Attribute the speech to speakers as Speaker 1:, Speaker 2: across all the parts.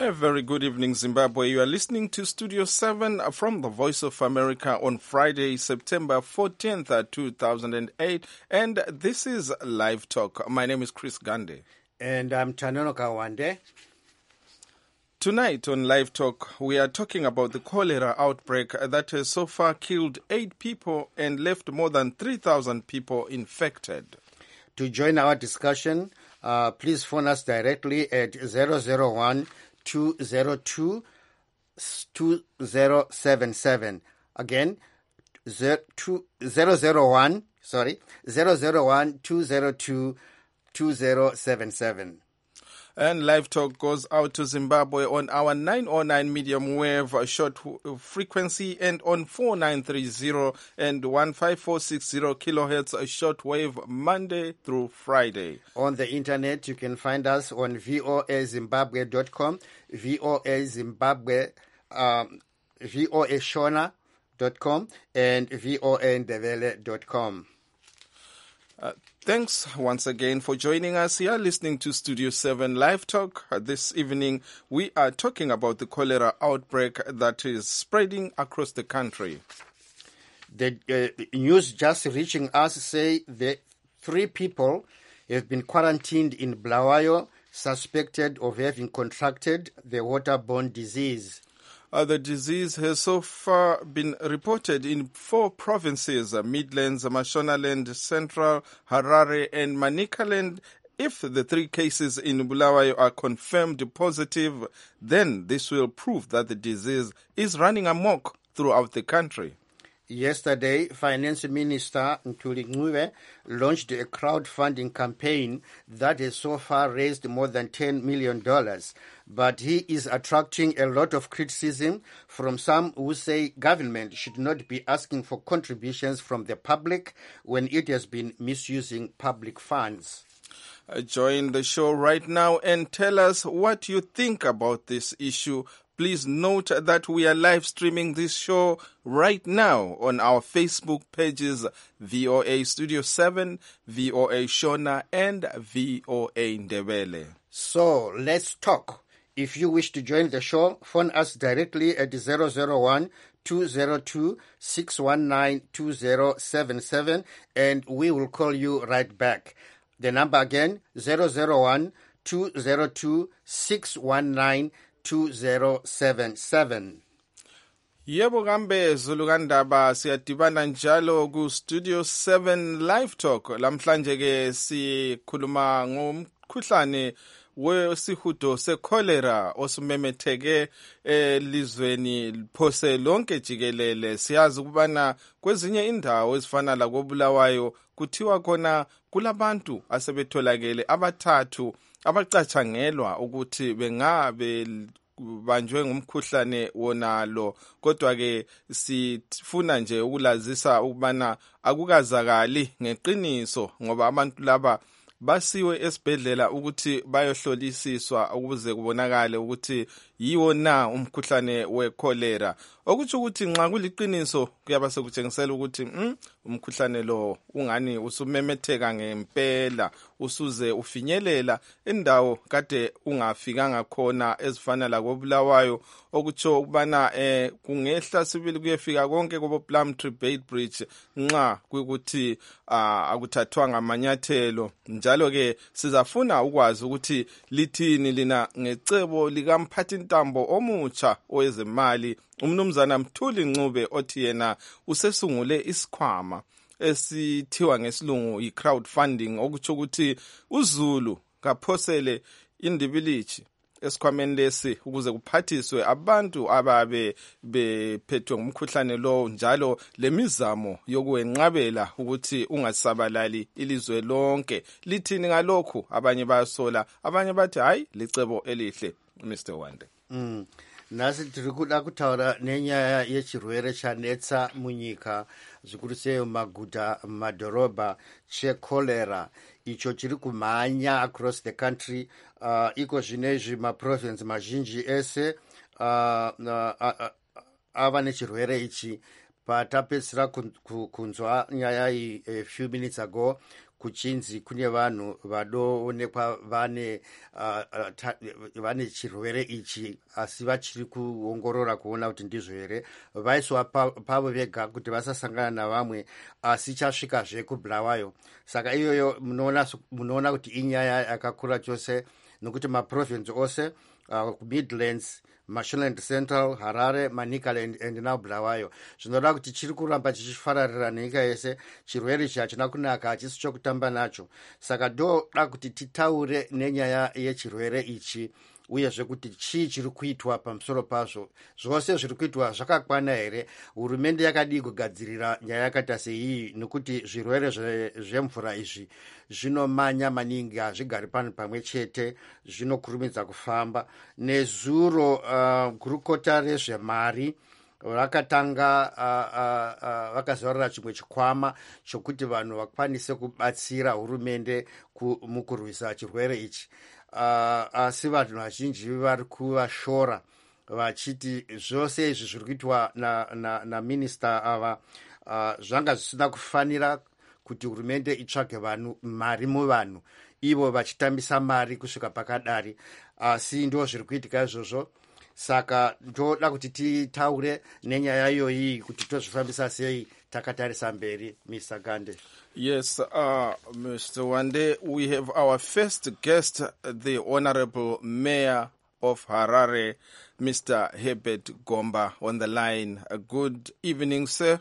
Speaker 1: A very good evening, Zimbabwe. You are listening to Studio 7 from the Voice of America on Friday, September 14th, 2008. And this is Live Talk. My name is Chris Gande.
Speaker 2: And I'm Tanono Kawande.
Speaker 1: Tonight on Live Talk, we are talking about the cholera outbreak that has so far killed 8 people and left more than 3,000 people infected.
Speaker 2: To join our discussion, please phone us directly at 001-202-2077. Again, 001-202-2077.
Speaker 1: And Live Talk goes out to Zimbabwe on our 909 medium wave short frequency and on 4930 and 15460 kilohertz short wave Monday through Friday.
Speaker 2: On the internet, you can find us on voazimbabwe.com, voashona.com, and voandevele.com.
Speaker 1: Thanks once again for joining us here, listening to Studio 7 Live Talk. This evening, we are talking about the cholera outbreak that is spreading across the country.
Speaker 2: The news just reaching us say that 3 people have been quarantined in Bulawayo, suspected of having contracted the waterborne disease.
Speaker 1: The disease has so far been reported in 4 provinces, Midlands, Mashonaland, Central, Harare, and Manicaland. If the 3 cases in Bulawayo are confirmed positive, then this will prove that the disease is running amok throughout the country.
Speaker 2: Yesterday, Finance Minister Ntuli Ncube launched a crowdfunding campaign that has so far raised more than $10 million. But he is attracting a lot of criticism from some who say government should not be asking for contributions from the public when it has been misusing public funds.
Speaker 1: Join the show right now and tell us what you think about this issue. Please note that we are live streaming this show right now on our Facebook pages, VOA Studio 7, VOA Shona, and VOA Ndebele.
Speaker 2: So let's talk. If you wish to join the show, phone us directly at 001-202-619-2077 and we will call you right back. The number again, 001-202-619-2077.
Speaker 1: Yebo kambe Zulu kandaba siyadibana njalo ku Studio 7 Live Talk. Lamhlanje ke sikhuluma ngomkhuhlane wesihudo secholera osumemetheke elizweni phose lonke jikelele. Siyazi ukubana kwezinye indawo ezifana la koBulawayo kuthiwa khona kulabantu asebetholakele abathathu abacatshangelwa ukuthi bengabe banjwe ngumkhuhlane wonalo, kodwa ke sifuna nje ukulazisa ukubana akukazakali ngeqiniso ngoba abantu laba basiwe esibhedlela ukuthi bayohlolisiswa ukuze kubonakale ukuthi yiwo na umkhuhlane wecholera. Okuthi ukuthi nxa kuliqiniso kuyaba sekutshengisela ukuthi umkhuhlane lo ungani usumemetheka ngempela, usuze ufinyelela indawo kade ungafikanga khona ezifana la koBulawayo, okutsho ukubana kungehla sibili kuyefika konke kobo Plumtree Bay Bridge nxa kuukuthi akuthathwanga amanyathelo. Njalo ke sizafuna ukwazi ukuthi lithini lina ngecebo likamphathintambo omutsha owezemali umnumzana Mthuli Ncube othi yena usesungule isikhwama esithiwa ngesilungu i-crowdfunding, okutsho ukuthi uZulu kaphosele indibilithi esikhwameni lesi ukuze kuphathiswe abantu ababe bephethwe ngumkhuhlane lo, njalo lemizamo yokuwenqabela ukuthi ungasabalali ilizwe lonke. Lithini ngalokhu? Abanye bayasola, abanye bathi hayi licebo elihle. Mr. Wande.
Speaker 2: Nasi tiri kuda kutaura nenyaya yechirwere chanetsa munyika zvikuru sei mumaguta mumadhorobha checholera icho chiri kumhanya across the country. Iko zvinezvi maprovince mazhinji ese ava nechirwere ichi. Patapedzisira kunzwa nyaya iyi a few minutes ago, kuchinzi kune vanhu vanoonekwa vane chirwere ichi, asi vachiri kuongorora kuona kuti ndizvo here. Vaiswa pavo vega kuti vasasangana navamwe, asi chasvikazve kuBulawayo. Saka iyoyo munoona kuti inyaya yakakura chose, nokuti maprovince ose kuMidlands, Mashonaland Central, Harare, Manicaland and now Bulawayo. Zvinoda kuti chiri kuramba chichifararira nenyika yese. Chirwere ichi hachina kunaka, hachisi chokutamba nacho. Saka ndoda kuti titaure nenyaya yechirwere ichi, uyezve kuti chii chiri kuitwa pamusoro pazvo. Zvose zviri kuitwa zvakakwana here? Hurumende yakadii kugadzirira nyaya yakaita seiyi, nekuti zvirwere zvemvura izvi zvinomanya maningi, hazvigari pano pamwe chete, zvinokurumidza kufamba. Nezuro gurukota rezvemari vakatanga vakazarura chimwe chikwama chokuti vanhu vakwanise kubatsira hurumende mukurwisa chirwere ichi. Asi vanhu vazhinji vari kuvashora vachiti zvose izvi zviri kuitwa naminista ava zvanga zvisina kufanira kuti hurumende itsvage mari muvanhu, ivo vachitambisa mari kusvika pakadari, asi ndo zviri kuitika izvozvo. Saka ndoda kuti titaure nenyaya iyoyi kuti tozvifambisa sei takatarisa mberi. Mr. Gande.
Speaker 1: Yes, Mr. Wande, we have our first guest, the Honorable Mayor of Harare, Mr. Herbert Gomba, on the line. Good evening, sir.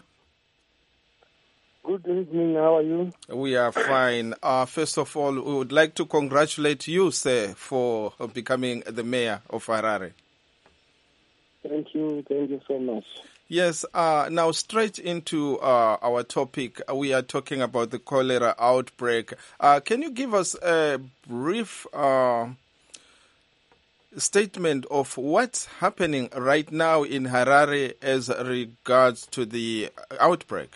Speaker 3: Good evening, how are you?
Speaker 1: We are fine. First of all, we would like to congratulate you, sir, for becoming the Mayor of Harare.
Speaker 3: Thank you so much.
Speaker 1: Yes, now straight into our topic. We are talking about the cholera outbreak. Can you give us a brief statement of what's happening right now in Harare as regards to the outbreak?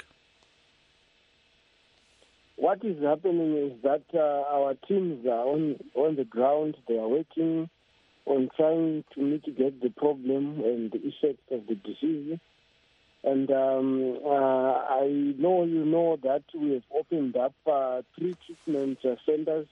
Speaker 3: What is happening is that our teams are on the ground. They are working on trying to mitigate the problem and the effects of the disease. And I know you know that we have opened up 3 treatment centers.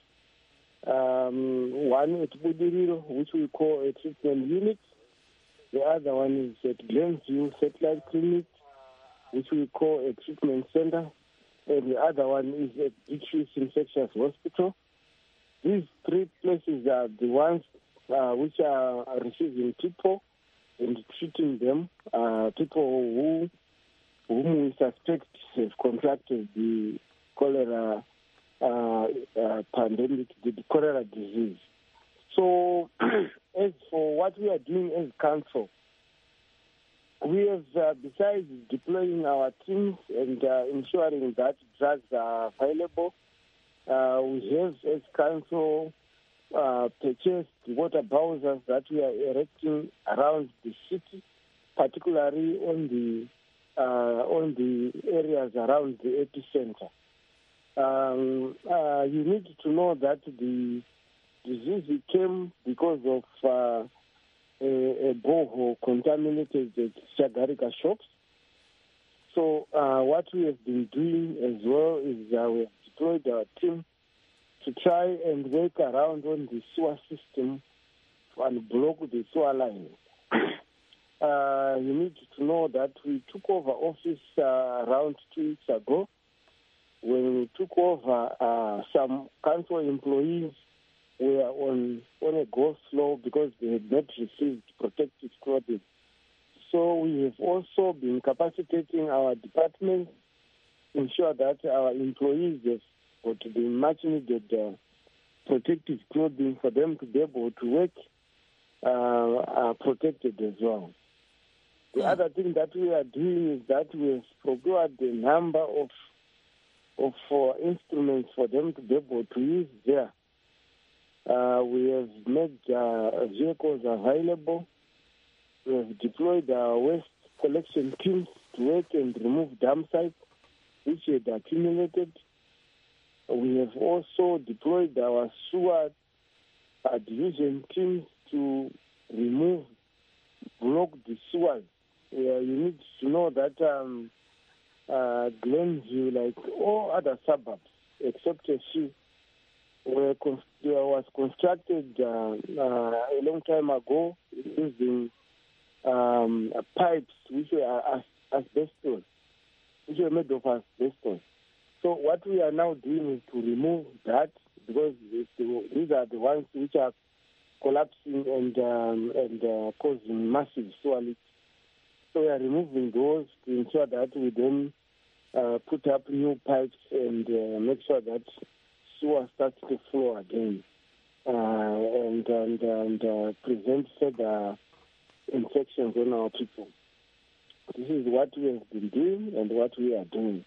Speaker 3: One at Budiriro, which we call a treatment unit. The other one is at Glencview Satellite Clinic, which we call a treatment center. And the other one is at Beatrice Infectious Hospital. These 3 places are the ones which are receiving people and treating them, people whom we suspect have contracted the cholera pandemic, the cholera disease. So, as for what we are doing as council, we have, besides deploying our teams and ensuring that drugs are available, we have, as council, purchased water bowsers that we are erecting around the city, particularly on the areas around the epicenter. You need to know that the disease came because of a borehole contaminated the Shagarika shops. So what we have been doing as well is we have deployed our team to try and work around on the sewer system and block the sewer line. You need to know that we took over office around 2 weeks ago. When we took over, some council employees were on a go-slow because they had not received protective clothing. So we have also been capacitating our departments to ensure that our employees have got the much-needed protective clothing for them to be able to work protected as well. The other thing that we are doing is that we have procured a number of instruments for them to be able to use there. We have made vehicles available. We have deployed our waste collection teams to work and remove dump sites which had accumulated. We have also deployed our sewer division teams to block the sewers. You need to know that Glencview, like all other suburbs, except a few, was constructed a long time ago using pipes which were asbestos, which were made of asbestos. So what we are now doing is to remove that, because these are the ones which are collapsing and causing massive sewer leaks. So we are removing those to ensure that we then put up new pipes and make sure that sewer starts to flow again, and prevent further infections on our people. This is what we have been doing and what we are doing.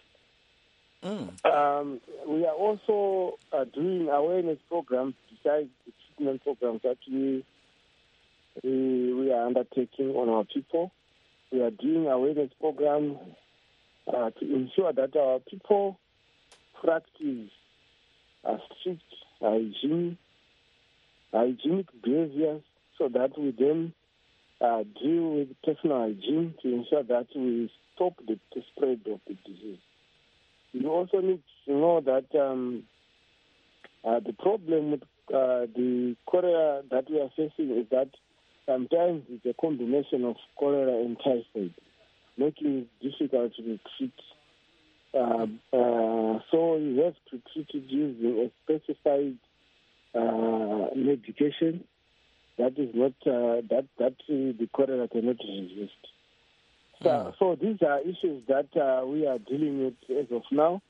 Speaker 3: We are also doing awareness programs besides the treatment programs that we are undertaking on our people. We are doing awareness programs to ensure that our people practice strict hygienic behaviors, so that we then deal with personal hygiene to ensure that we stop the spread of the disease. You also need to know that the problem with the cholera that we are facing is that sometimes it's a combination of cholera and typhoid, making it difficult to treat. So you have to treat it using a specified medication that is not that the cholera cannot resist. So these are issues that we are dealing with as of now.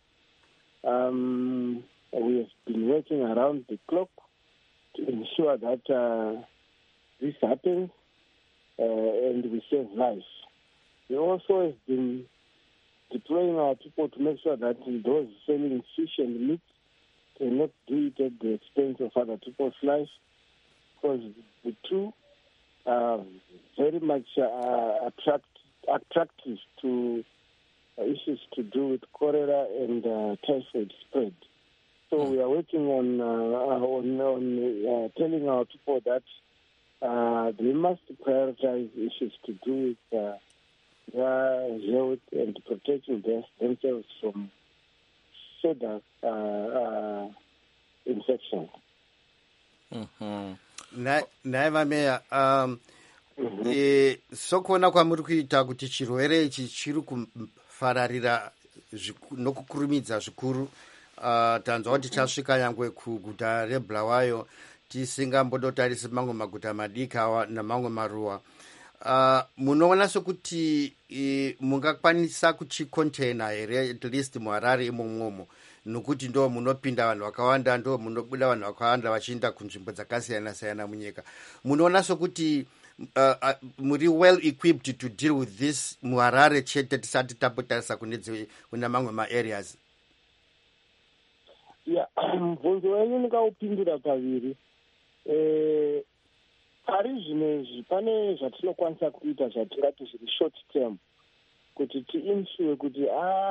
Speaker 3: We have been working around the clock to ensure that this happens and we save lives. We also have been deploying our people to make sure that those selling fish and meat cannot do it at the expense of other people's lives, because the two are very much attractive to issues to do with cholera and typhoid spread. So we are working on telling our people that they must prioritize issues to do with their health and protecting themselves from further infection.
Speaker 2: Naiva Meya, sokuona kwamuri kuita kuti chirwere ichi chiri kufararira nokukurumidza zvikuru, tanzwa kuti chasvika nyangwe kuguta reBulawayo tisingambodotarisi mamwe maguta madiki awa namamwe maruwa. Munoona sokuti mungakwanisa kuchikontaina here at least muHarare imomwomo, nokuti ndo munopinda vanhu vakawanda, ndo munobuda vanhu vakawanda vachienda kunzvimbo dzakasiyana siyana munyika. Munoona sokuti muri well equipped to deal with this muHarare chete tisati tapotarisa kuna mamwe maareas?
Speaker 3: Mubvunzo wenyu ndingaupindura paviri. Pari zvinezvi pane zvatinokwanisa kuita zvatingati zviri short term kuti tiinsure kuti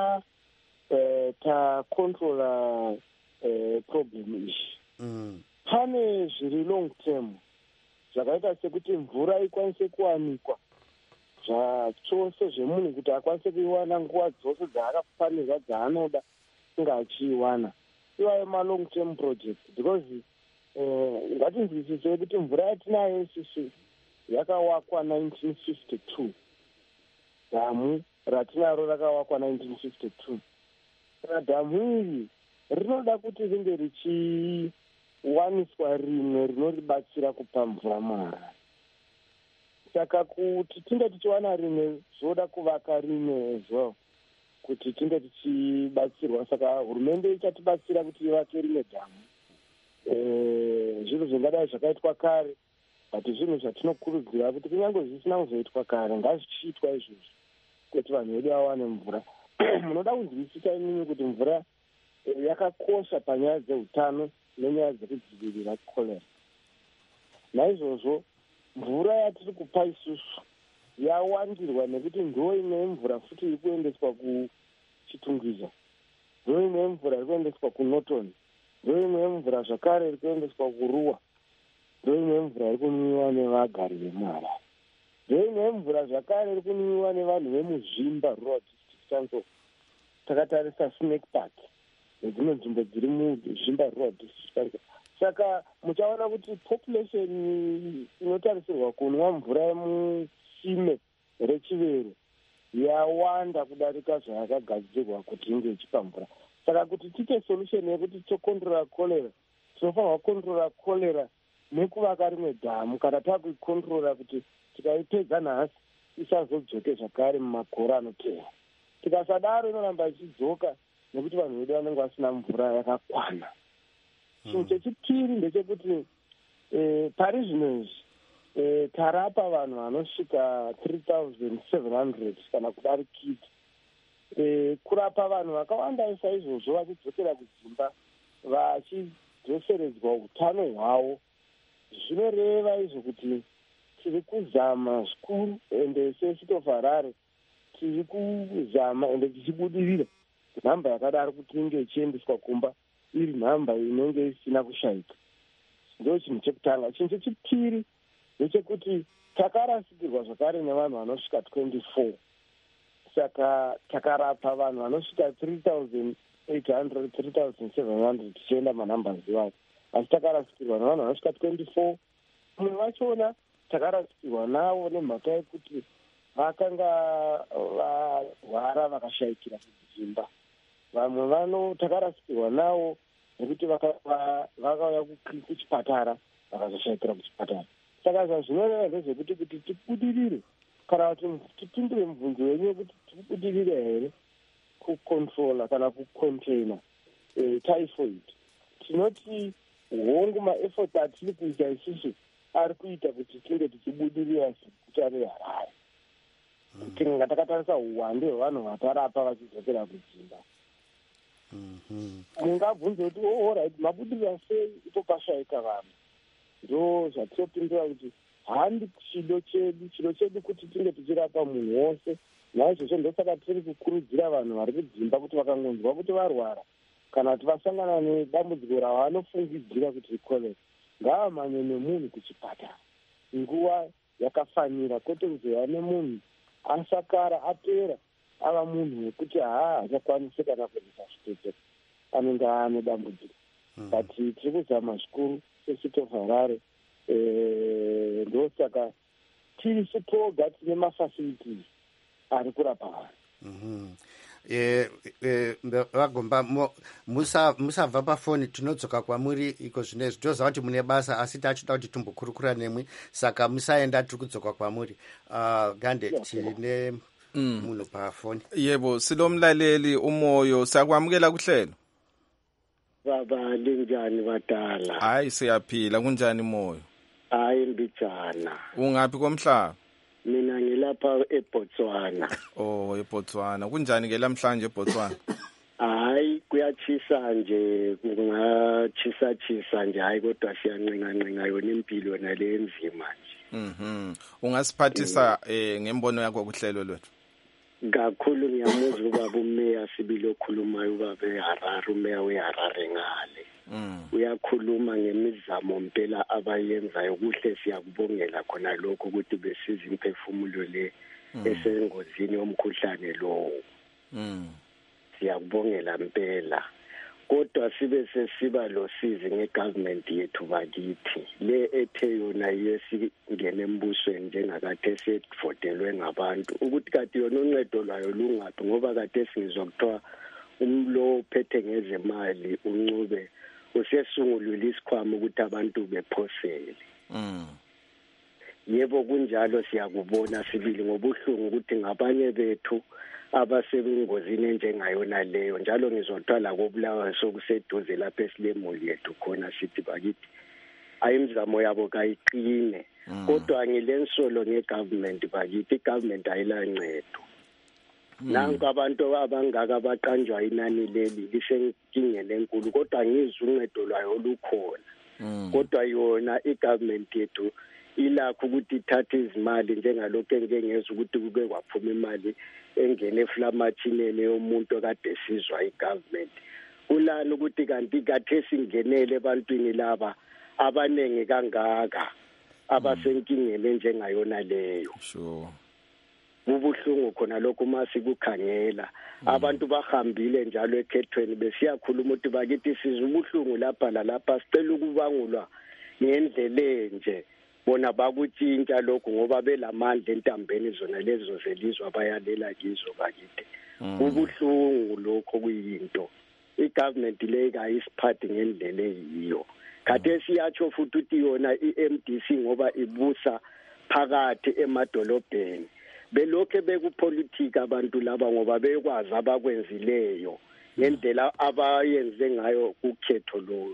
Speaker 3: takontrola problem ishi. Pane zviri long term zvakaita sekuti mvura ikwanise kuwanikwa zvachose zvemunhu kuti akwanise kuiwana nguva dzose dzaakafanirwa dzaanoda kunge achiiwana. Iwayo ma-long term project, because ngatinzwisise kuti mvura yatinayo isusu yakawakwa 1952. Dhamu ratinaro rakawakwa 1952. Dhamu iri rinoda kuti ringe richiwaniswa rimwe rinoribatsira kupa mvura muHarare. Saka kuti tinge tichiwana rimwe zvoda kuvaka rimwe as well, kuti tinge tichibatsirwa. Saka hurumende ichatibatsira kuti ivake rimwe dhamu. Zvinhu zvingadai zvakaitwa kare, but zvinhu zvatinokurudzira kuti kunyange zvisina kuzoitwa kare ngazvichiitwa izvozvo kuti vanhu vedu vawane mvura. Munoda kunzwisisa imimi kuti mvura yakakosha panyaya dzeutano nenyaya dzekudzivirira cholera. Naizvozvo mvura yatiri kupa isusu yawandirwa nekuti ndo imwe yemvura futi iri kuendeswa kuChitungwiza, ndo imwe yemvura iri kuendeswa kuNorton, ndo imwe yemvura zvakare iri kuendeswa kuRuwa, ndo imwe yemvura iri kunwiwa nevagari vemuHarare, ndo imwe yemvura zvakare iri kunwiwa nevanhu vemuzvimba rural district. Tanzo takatarisa Snake Park nedzimwe nzvimbo dziri muzvimba rural district. Saka muchaona kuti population inotarisirwa kunwa mvura yemusime rechivero yawanda kudarika zvayakagadzirwa kuti inge ichipa mvura. Saka kuti tiite solution yekuti tokontrora cholera, tinofanirwa kukontrora cholera nekuvaka rimwe dhamu, kana takuikontrora kuti tikaipedza nhasi isazodzoke zvakare mumakore anotevera. Tikasadaro inoramba ichidzoka nekuti vanhu vedu vanenge vasina mvura yakakwana. Chinhu chechipiri ndechekuti pari zvino izvi tarapa vanhu vanosvika 3,700 kana kudarikidza. Kurapa vanhu vakawanda saizvozvo vachidzokera kudzimba vachidzoseredzwa utano hwavo, zvinoreva izvo kuti tiri kuzama zvikuru, ende seState of Harare tiri kuzama ende tichibudirira nhamba yakadaro kuti inge ichiendeswa kumba iri nhamba inenge isina kushayika. Ndo chinhu chekutanga. Chinhu chechipiri ndechekuti takarasikirwa zvakare nevanhu vanosvika 24. Saka takarapa vanhu vanosvika 3,800 3,700 tichienda manhambazi iwayo, asi takarasikirwa nevanhu vanosvika 24. Mumwe vachona takarasikirwa navo nemhaka yekuti vakanga varwara vakashayikira kudzimba. Vamwe takarasikirwa navo nekuti vakauya kuchipatara vakazoshayikira kuchipatara. Saka zvazvinoreva ndezvekuti kuti tibudirire kana kuti tipindure mubvunzo wenyu wekuti tibudirire here kucontrola kana kucontaina typhoid, tinoti hongu maefforts atiri kuita isusu ari kuita kuti tinge tichibudirira seguta reHarare. Tinga takatarisa uwande hwevanhu vatarapa vachidzokera kudzimba. Mungabvunza kuti alright, mabudirira sei ipo pashayika vanhu? Ndo zvatinopindura kuti handi chido chedu kuti tinge tichirapa munhu wose. Naizvozvo ndosaka tiri kukurudzira vanhu vari kudzimba kuti vakangonzwa kuti varwara kana kuti vasangana nedambudziko ravanofungidzira kuti ikorera, ngavamhanye nemunhu kuchipatara nguva yakafanira, kwete kuzova nemunhu asakara apera ava munhu wekuti hachakwanisi kana kuisa zvitetseko, anenge ane dambudziko. But tiri kuzama zvikuru seState of Harare, ndosaka tisi toga tine mafacilities ari kurapa vanhu.
Speaker 2: Vagomba musabva pafoni, tinodzoka kwamuri iko zvinezvi. Toziva kuti mune basa asi tachida kuti timbokurukura nemwi, saka musaenda, tiri kudzoka kwamuri. Gande, tine munhu pafoni.
Speaker 1: Yebo, silomlaleli uMoyo, siyakwamukela kuhlelo.
Speaker 4: Baba linjani badala?
Speaker 1: Hayi siyaphila, kunjani Moyo?
Speaker 4: Hayi mbijana.
Speaker 1: Ungaphi komhlaba?
Speaker 4: Mina ngilapha eBotswana.
Speaker 1: Oh, eBotswana. Kunjani ke lamhlanje eBotswana?
Speaker 4: Hayi kuyachisa nje, kungachisa nje, hayi kodwa siyancinga yona impilo nale enzima nje.
Speaker 1: Ungasiphathisa ngembono yakho kuhlelo lwethu?
Speaker 4: Kakhulu ngiyamuzwa ubaba umeya Sibili okhulumayo, ubaba eHarare, umeya weHarare ngale. Uyakhuluma ngemizamo mpela abayenzayo, kuhle siyakubongela khona lokho ukuthi besiza imphefumulo le esengozini yomkhuhlane lowo. Siyakubongela mpela, kodwa sibe sesiba losizi ngegovernment yethu bakithi le ethe yona yesingene embusweni njengakade sesivotelwe ngabantu ukuthi kade yona uncedo lwayo lungaphi, ngoba kade singizwa kuthiwa umlo ophethe ngezemali uNcube usesungulula isikhwama ukuthi abantu bephosele. Yebo kunjalo, siyakubona Sibili ngobuhlungu ukuthi ngabanye bethu abasebengozini enjengayona leyo, njalo ngizothola kobulawa sokuseduze lapha esilemuli yethu khona sithi bakithi ayimzamo yabo kayiqine, kodwa ngilensolo ngegovernment bakithi, igovernment ayilancedo. Nanku abantu abangaka abaqanjwa inani leli lisenkingeni enkulu, kodwa ngizwe uncedo lwayo olukhona. Kodwa yona igovernment yethu ilakho ukuthi ithathe izimali njengalokho engengeza ukuthi kuke kwaphuma imali engene eflamathineni yomuntu okade sizwa igovernment. Kulani ukuthi kanti kade singenele ebantwini laba abanenge kangaka abasenkingeni njengayona leyo.
Speaker 1: Sure.
Speaker 4: kubuhlungu khona lokho masikukhangela abantu bahambile njalo ekhethweni besiyakhuluma ukuthi bakithi sizwe ubuhlungu lapha lalapha sicela ukubangulwa ngendlela enje bona bakutshintsha lokho ngoba belamandla entambeni zona lezo zelizwe abayalela kizo bakithi kubuhlungu lokho kuyinto igovernment le kayisiphathi ngendlela eyiyo kade siyatsho futhi ukuthi yona iMDC ngoba ibusa phakathi emadolobheni belokhe bekupolitika abantu laba ngoba bekwazi abakwenzileyo ngendlela abayenze ngayo ukhetho lo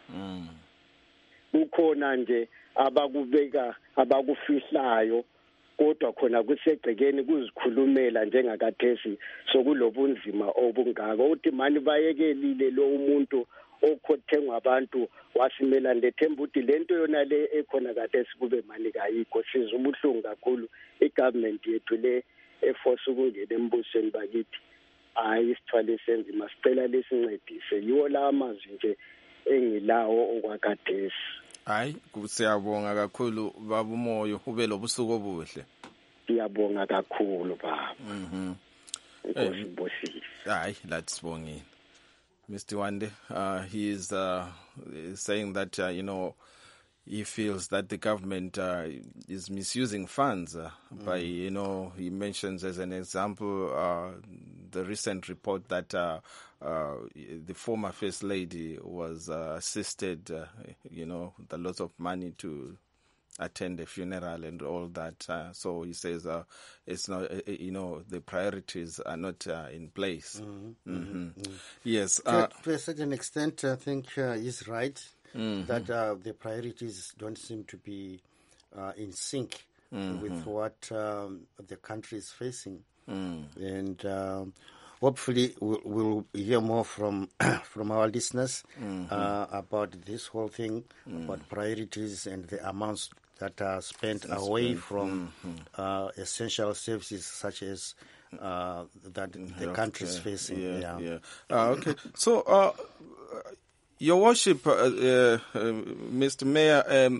Speaker 4: ukhona nje abakubeka abakufihlayo kodwa khona kusegcekeni kuzikhulumela njengakathesi sokulobunzima obungaka uthi mani bayekelile lo umuntu okhothengwa abantu wasimela lethemba ukuthi lento yona le ekhona kade sikube mani kayikho sizwe ubuhlungu kakhulu igovernment yethu le eforce ukungena embusweni bakithi hayi isithwale senzima sicela lesincedise yiwo la amazwi nje engilawo okwakadesi
Speaker 1: hayi siyabonga kakhulu baba umoyo ube lobusuku obuhle
Speaker 4: siyabonga kakhulu baba inkosi bosisi
Speaker 1: hayi lathi sibongile Mr. Wande, he is saying that, he feels that the government is misusing funds by, he mentions as an example the recent report that the former First Lady was assisted, with a lot of money to attend a funeral and all that. So he says it's not, the priorities are not in place. Yes.
Speaker 2: To a certain extent, I think he's right that the priorities don't seem to be in sync with what the country is facing. And hopefully we'll hear more from our listeners about this whole thing, about priorities and the amounts that are spent away from essential services such as that the country is facing.
Speaker 1: Okay. So, Your Worship, Mr. Mayor,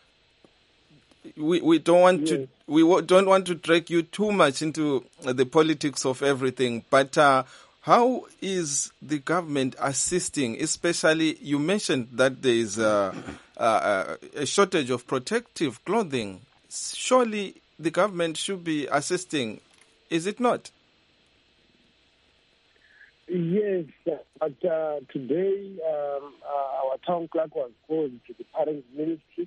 Speaker 1: we don't want to drag you too much into the politics of everything, but how is the government assisting? Especially, you mentioned that there is a shortage of protective clothing. Surely the government should be assisting, is it not?
Speaker 3: Yes, but today our town clerk was called to the Parents Ministry.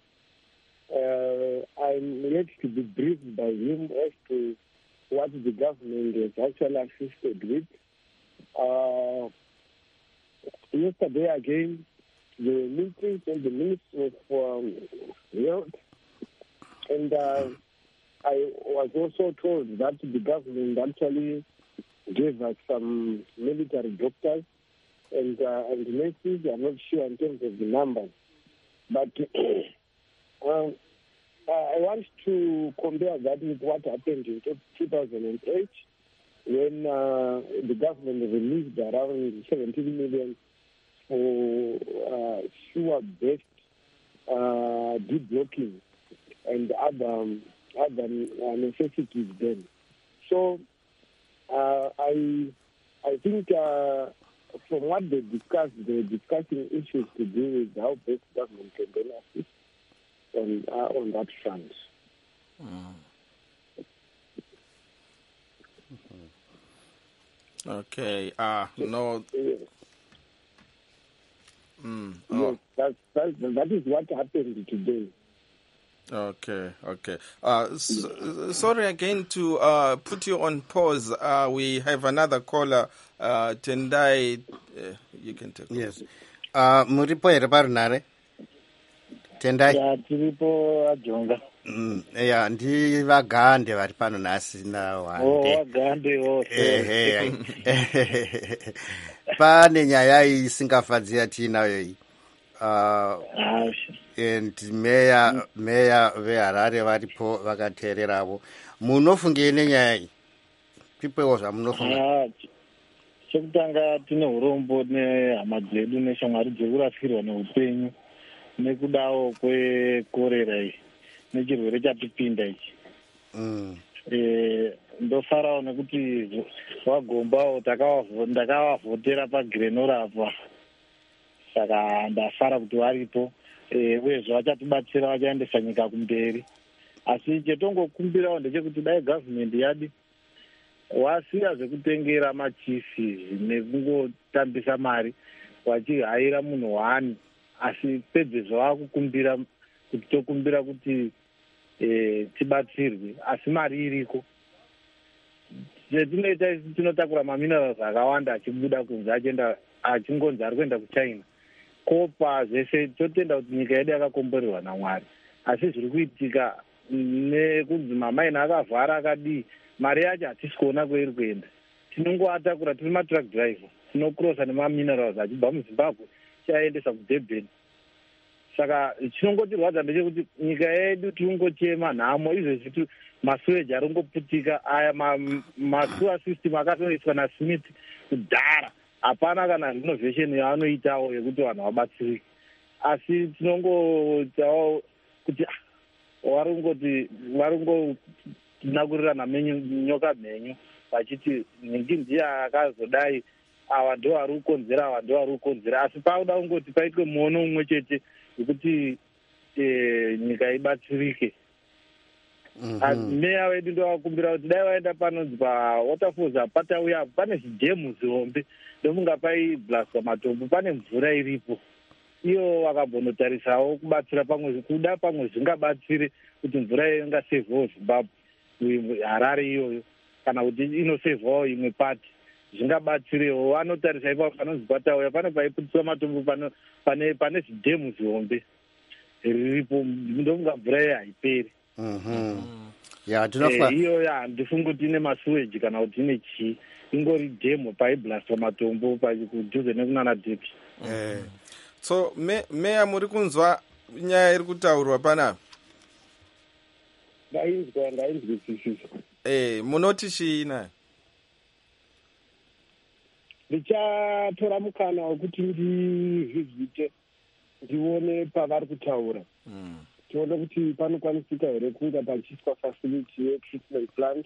Speaker 3: I'm yet to be briefed by him as to what the government has actually assisted with. Yesterday again, the meeting and the Ministry of Health, and I was also told that the government actually gave us some military doctors and nurses. I'm not sure in terms of the numbers, but I want to compare that with what happened in 2008 when the government released around 17 million for sewer-based deblocking and other necessities then. So I think from what they discussed, they're discussing issues to do with how best government can benefit on that front.
Speaker 1: Okay. No.
Speaker 3: Yes, that is what happened today.
Speaker 1: Okay. Sorry again to put you on pause. We have another caller, Tendai. You can take.
Speaker 2: Yes. Muripo Erebarunare. Tendai.
Speaker 5: Ya tiripo ajonga.
Speaker 2: Ya ndi vagande vari pano nasi na wande.
Speaker 5: Vagande
Speaker 2: Pane nyaya isingafadzi yatinayo iyi. And meya veHarare varipo vakateereravo. Munofungei nenyaya iyi? Pipewo zvamunofunga?
Speaker 5: Chekutanga tine urombo nehama dzedu neshamwari dzekurasirwa neupenyu nekudawo kwekorera iyi nechirwere chatipinda ichi. ndofarawo nekuti wagombawo ndakavavhotera pagrenora apa, saka ndafara kuti varipo uyezve vachatibatsira, vachaendesa nyika kumberi. Asi chetongokumbirawo ndechekuti dai gavhmendi yadi wasiya zvekutengera machifi nekungotambisa mari wachihayira munhu wani, asi pedzezvo vakukumbira kuti tokumbira kuti tibatsirwe, asi mari iriko. Zvetinoita isi tinotakura maminerals akawanda achibuda kunze achingonzi ari kuenda kuchina, kopa zvese. Totenda kuti nyika yedu yakakomborerwa naMwari, asi zviri kuitika nekunzi mamaina akavhara akadii, mari yacho hatisi kuona kwairi kuenda. Tinongoatakura, tiri matruck driver, tinokrosa nemaminerals achibva muZimbabwe chaendesa kuDurban. Saka chinongotirwadza ndechekuti nyika yedu tiringochema nhamo, izvezvi masuweji aringoputika, aya masuwa system akatoiswa naSmith kudhara, hapana kana renovation yaanoitawo yekuti vanhu vabatsirike. Asi tinongotawo kuti varingonakurira namenyu nyoka mhenyu, vachiti nhingi ndiye akazodai, ava ndo vari kukonzera, ava ndo vari kukonzera. Asi pauda kungoti paitwe muono umwe chete wekuti nyika ibatsirike. Meya wedu ndovakumbira kuti dai vaenda panonzi pawaterfalls apatauya pane zvidhemu zihombe ndomunga paiblastwa matombo, pane mvura iripo. Iyo vakambonotarisawo kubatsira pamwe, kuda pamwe zvingabatsire kuti mvura iyo ingasevhawo Zimbabwe, Harare iyoyo, kana kuti inosevhawo imwe pati, zvingabatsirewo. Vanotarisa ipapo panonzi patauya pane paiputiswa matombo pane zvidhemu zihombe riripo, ndomunga mvura iyo haiperi. Iyoyo handifungi kuti ine masuweji kana kuti ine chii, ingori dhemu paiblastwa matombo kudhuze nekunana Durban.
Speaker 1: So meya, muri kunzwa nyaya iri kutaurwa panapa?
Speaker 3: Ndainzwisisa.
Speaker 1: Munoti chii nayo?
Speaker 3: Ndichatora mukana wekuti ndizvizvite, ndione pavari kutaura, tione kuti panokwanisika here kunga pachiiswa facility yetreatment plant.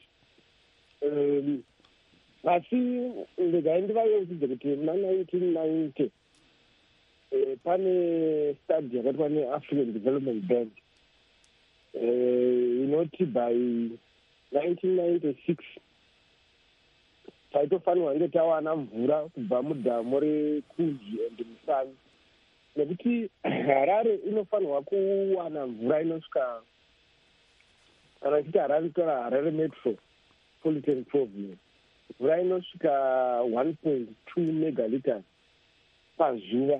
Speaker 3: Asi ndegai ndivayeudzidze kuti muna 1990 pane study yakaitwa neAfrican Development Bank inoti by 1996 taitofanirwa nge tawana mvura kubva mudhamu reKuji and Musani, nekuti Harare inofanirwa kuwana mvura inosvika, kana chiti Harare tora Harare Metropolitan Province, mvura inosvika 1.2 megaliters pazuva.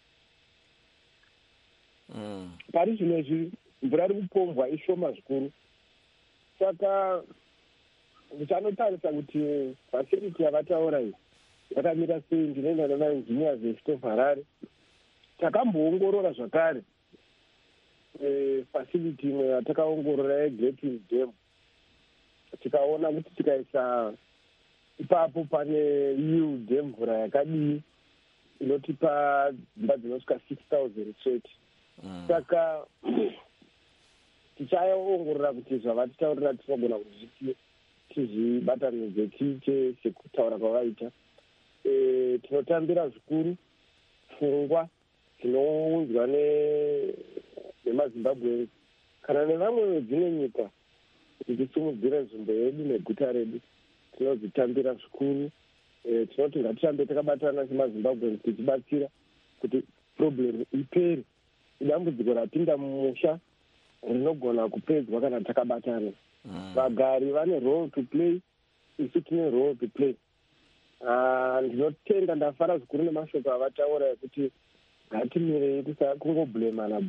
Speaker 3: Pari zvinezvi mvura iri kupombwa ishoma zvikuru, saka ndichanotarisa kuti facility yavataura iyi yakamira sei. Ndinoenda nemaengineers eState of Harare, takamboongorora zvakare facility imwe yatakaongorora yeGreating Dam, tikaona kuti tikaisa ipapo pane yield yemvura yakadii inotipa dzimba dzinosvika 6,000 saka tichaongorora kuti zvavatitaurira tinogona kuti tizvibatanidze tiite sekutaura kwavaita. Tinotambira zvikuru pfungwa dzinounzwa nemaZimbabwe kana nevamwe vedzimwe nyika kuti tisimudzire nzvimbo yedu neguta redu. Tinodzitambira zvikuru. Tinoti ngatirambe takabatana semaZimbabwe tichibatsira kuti problem ipere. Idambudziko rapinda mumusha rinogona kupedzwa kana takabatana. Vagari vane role to play, isu tine role to play. Ndinotenda, ndafara zvikuru nemashoko avataura ekuti ngatimirei tisakungoblemana.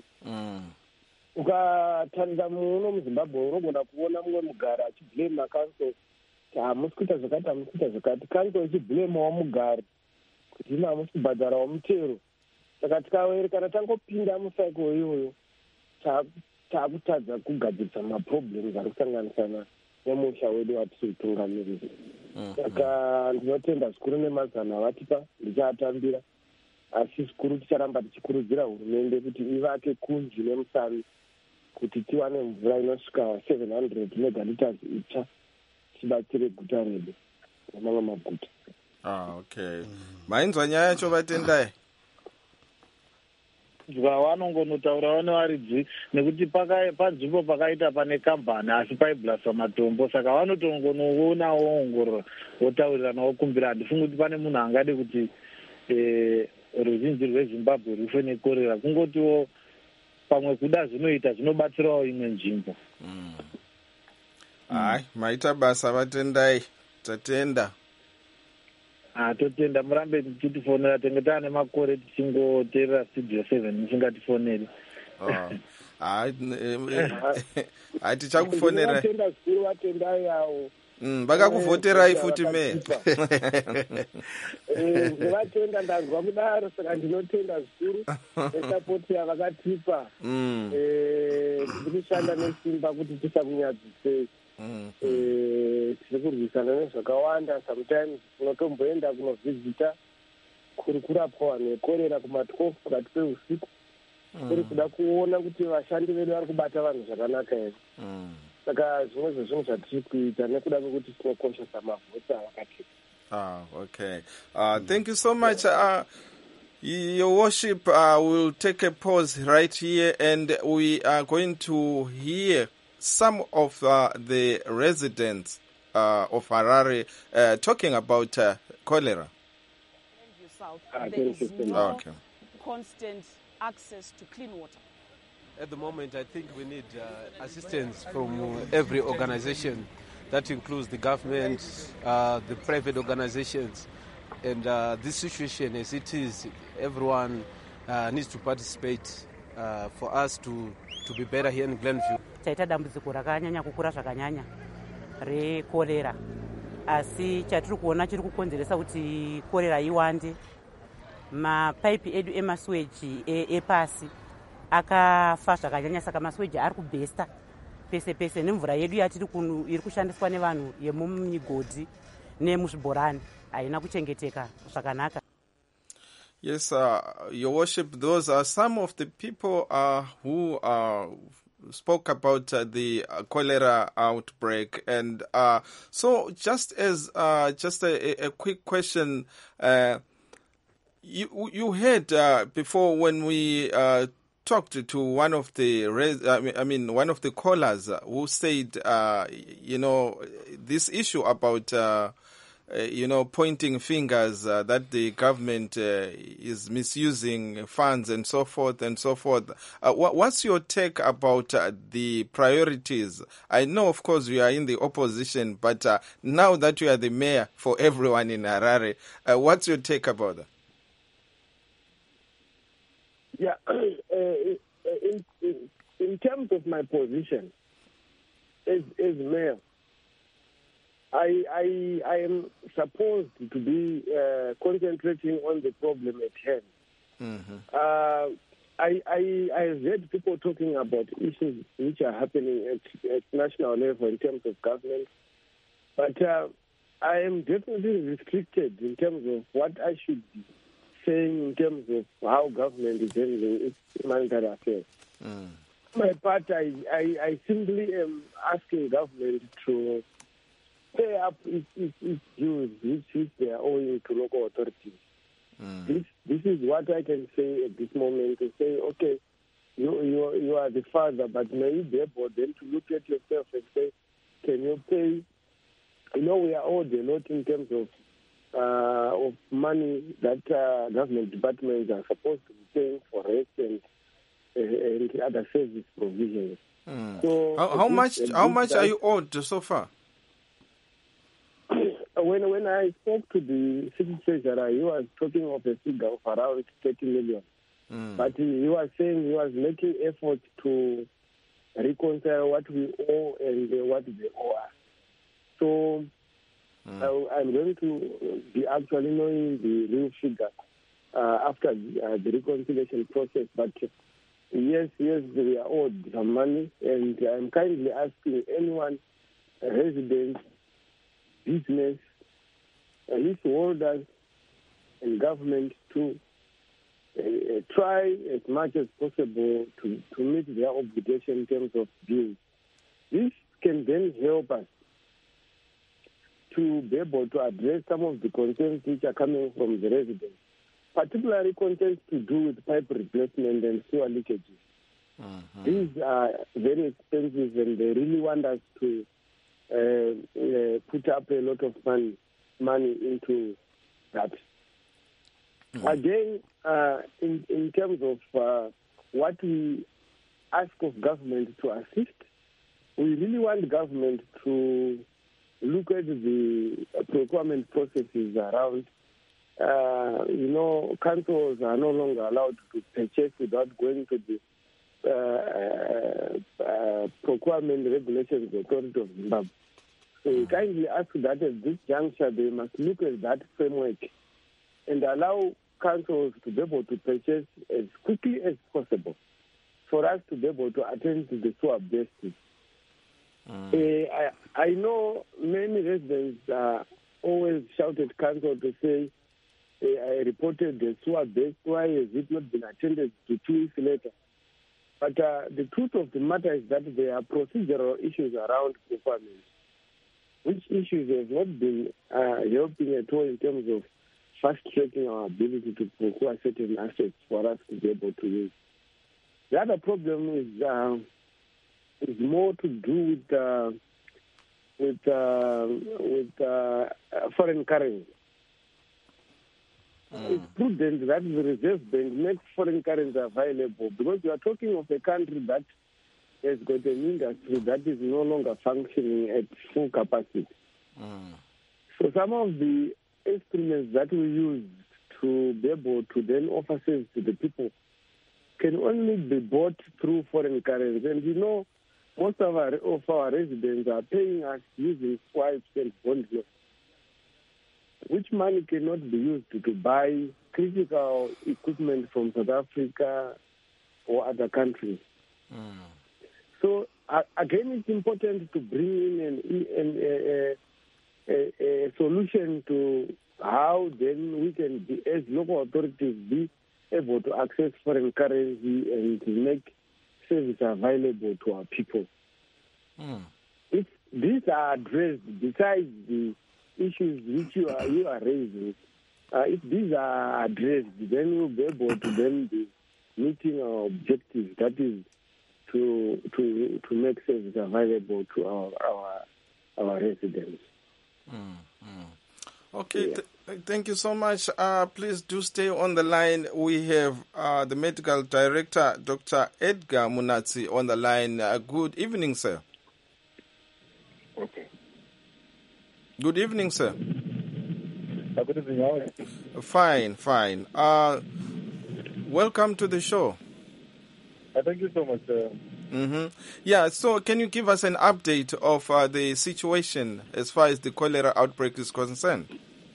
Speaker 3: Ukatarisa muno muZimbabwe unogona kuona mumwe mugari achiblema council, hamusi kuita zvakati, hamusi kuita zvakati, council ichiblemawo mugari kuti ino hamusi kubhadharawo mutero. Saka tikawerekana tangopinda musaiko iyoyo, taakutadza kugadzirisa maproblems ari kusanganisana nemusha wedu watiri kutungamirira. Saka ndinotenda zvikuru nemazano avatipa, ndichaatambira. Asi zvikuru ticharamba tichikurudzira hurumende kuti ivake Kunji neMusani kuti tiwane mvura inosvika 700 megaliters itsva tibatsire guta redu nemamwe maguta.
Speaker 1: Okay. Mainzwa nyaya yacho vatendai?
Speaker 5: Vanongonotaura nevaridzi nekuti panzvimbo pakaita pane kambani asi paiblaswa matombo, saka vanotongonoona voongorora votaurirana vokumbira. Handifungi kuti pane munhu angade kuti ruzhinji rweZimbabwe rufe nekorera, kungotiwo pamwe kuda zvinoita zvinobatsirawo imwe nzvimbo.
Speaker 1: Hai, maita basa vatendai, tatenda.
Speaker 5: Totenda, murambe tichitifonera, tenge taane makore tichingoteerera Studio 7 musingatifoneri.
Speaker 1: Hai, tichakufonera.
Speaker 3: Vatenda zvikuru vatendai yawo.
Speaker 1: Vakakuvhoterai futi meya.
Speaker 3: Ndivatenda, ndanzwa kudaro, saka ndinotenda zvikuru nesapoti yavakatipa. Tiri kushanda nesimba kuti tisakunyadzisei. Tiri kurwisana nezvakawanda. Sometimes unotomboenda kunovhizita kuri kurapwa vanhu vekorera kuma12 pakati peusiku, kuri kuda kuona kuti vashandi vedu vari kubata vanhu zvakanaka here. Saka zvimwe zvezvinhu zvatiri kuita nekuda kwekuti tinokoshesa mavhoti avakatipa.
Speaker 1: Okay. Thank you so much. Your Worship, we'll take a pause right here, and we are going to hear some of the residents of Harare talking about cholera.
Speaker 6: There is no constant access to clean water.
Speaker 7: At the moment, I think we need assistance from every organization. That includes the government, the private organizations. And this situation, as it is, everyone needs to participate for us to be better here in Glenview.
Speaker 8: Taita dambudziko rakanyanya kukura zvakanyanya rekorera, asi chatiri kuona chiri kukonzeresa kuti korera iwande, mapaipi edu emasweji epasi akafa zvakanyanya, saka masweji ari kubhesta pese pese, nemvura yedu yatiri iri kushandiswa nevanhu yemumigodhi nemuzvibhorani haina kuchengeteka zvakanaka.
Speaker 1: Yes, Your Worship, those are some of the people who spoke about the cholera outbreak. And so just as just a quick question, you heard before when we talked to one of the one of the callers who said this issue about pointing fingers that the government is misusing funds and so forth and so forth. What's your take about the priorities? I know, of course, you are in the opposition, but now that you are the mayor for everyone in Harare, what's your take about that?
Speaker 3: Yeah, in terms of my position as mayor, I am supposed to be concentrating on the problem at hand. Mm-hmm. I have heard people talking about issues which are happening at national level in terms of government, but I am definitely restricted in terms of what I should be saying in terms of how government is handling its humanitarian affairs. My part, I simply am asking government to pay up its dues which they are owing to local authorities. This is what I can say at this moment, to say, okay, you are the father, but may you be able then to look at yourself and say, can you pay? We are owed a lot in terms of money that government departments are supposed to be paying for rest and other service provisions. So
Speaker 1: how much are you owed so far?
Speaker 3: When I spoke to the city treasurer, he was talking of a figure of around 30 million. But he was saying he was making efforts to reconcile what we owe and what they owe us. So I'm going to be actually knowing the real figure after the reconciliation process. But yes, we are owed some money, and I'm kindly asking anyone, residents, business, leaseholders, and government to try as much as possible to meet their obligation in terms of bills. This can then help us to be able to address some of the concerns which are coming from the residents, particularly concerns to do with pipe replacement and sewer leakages. These are very expensive, and they really want us to put up a lot of money into that. Again, in terms of what we ask of government to assist, we really want government to look at the procurement processes around. Councils are no longer allowed to purchase without going to the Procurement Regulations Authority of Zimbabwe. So we kindly ask that at this juncture they must look at that framework and allow councils to be able to purchase as quickly as possible for us to be able to attend to the sewer basins. I know many residents always shout at council to say, I reported the sewer base, why has it not been attended to 2 weeks later? But the truth of the matter is that there are procedural issues around procurement, which issues have not been helping at all in terms of fast-tracking our ability to procure certain assets for us to be able to use. The other problem is more to do with foreign currency. It's prudent that the Reserve Bank makes foreign currency available, because you are talking of a country that has got an industry that is no longer functioning at full capacity. So some of the instruments that we use to be able to then offer service to the people can only be bought through foreign currency. And most of our residents are paying us using swipes and bond loans, which money cannot be used to buy critical equipment from South Africa or other countries. So, again, it's important to bring in a solution to how then we can, as local authorities, be able to access foreign currency and to make service available to our people. If these are addressed, besides the issues which you are raising, if these are addressed, then we'll be able to then be meeting our objectives, that is to make service available to our residents.
Speaker 1: Okay, thank you so much. Please do stay on the line. We have the Medical Director, Dr. Edgar Munatsi, on the line. Good evening, sir.
Speaker 9: Okay.
Speaker 1: Good evening, sir.
Speaker 9: Good evening, how are you?
Speaker 1: Fine. Welcome to the show.
Speaker 9: Thank you so much.
Speaker 1: Yeah, so can you give us an update of the situation as far as the cholera outbreak is concerned?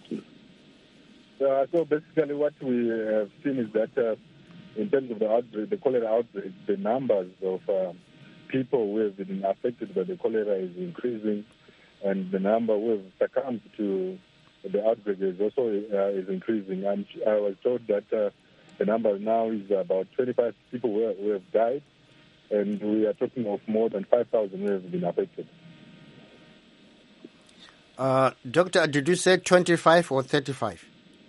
Speaker 9: So basically what we have seen is that in terms of the outbreak, the cholera outbreak, the numbers of people who have been affected by the cholera is increasing, and the number who have succumbed to the outbreak is also is increasing. And I was told that the number now is about 25 people who have died, and we are talking of more than 5,000 who have been affected.
Speaker 2: Doctor, did you say 25 or 35?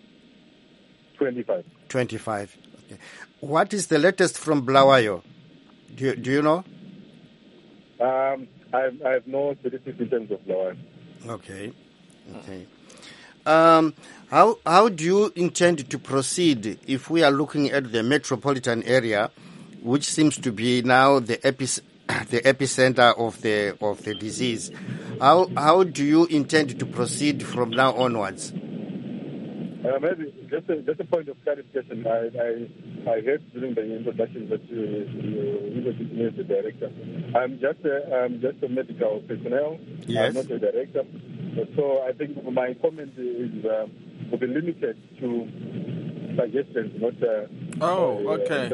Speaker 9: 25.
Speaker 2: 25. Okay. What is the latest from Bulawayo? Do you know?
Speaker 9: I have no statistics in terms of Bulawayo.
Speaker 2: Okay. How do you intend to proceed if we are looking at the metropolitan area, which seems to be now the epicenter of the disease? How do you intend to proceed from now onwards?
Speaker 9: Maybe just a point of clarification. I heard during the introduction that you were me as the director. I'm just a medical personnel.
Speaker 2: Yes.
Speaker 9: I'm not a director. So I think my comment will be limited to suggestions, not.
Speaker 1: Okay.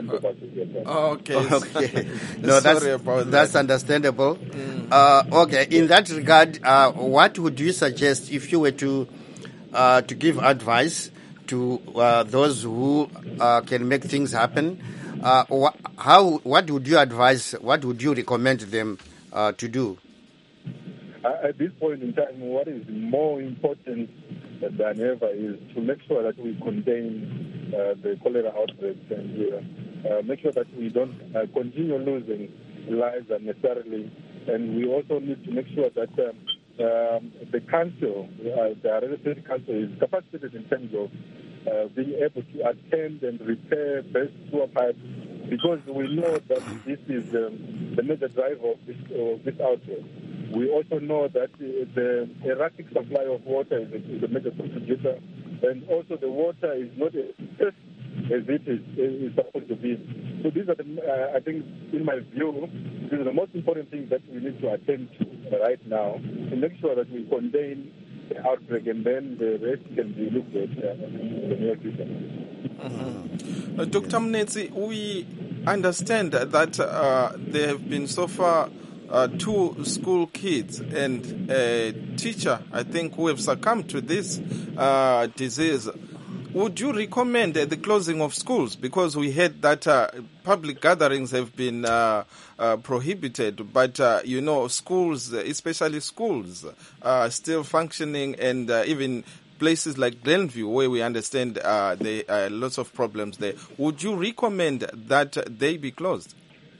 Speaker 2: Okay. No,
Speaker 1: Sorry about
Speaker 2: that's
Speaker 1: that.
Speaker 2: understandable. Okay. In that regard, what would you suggest if you were to give advice to those who can make things happen. What would you advise? What would you recommend them to do?
Speaker 9: At this point in time, what is more important than ever is to make sure that we contain the cholera outbreaks and make sure that we don't continue losing lives unnecessarily. And we also need to make sure that the council, the Harare City Council, is capacitated in terms of being able to attend and repair best sewer pipes, because we know that this is the major driver of this outbreak. We also know that the erratic supply of water is a major contributor, and also the water is not as safe as it is supposed to be. So these are I think, in my view, these are the most important things that we need to attend to right now to make sure that we contain the outbreak, and then the rest can be looked at in the near future.
Speaker 1: Mm-hmm. Dr. Mnetsi, we understand that there have been so far 2 school kids and a teacher, I think, who have succumbed to this disease. Would you recommend the closing of schools? Because we heard that public gatherings have been prohibited, but, schools, especially schools, are still functioning, and even places like Glenview, where we understand there are lots of problems there. Would you recommend that they be closed?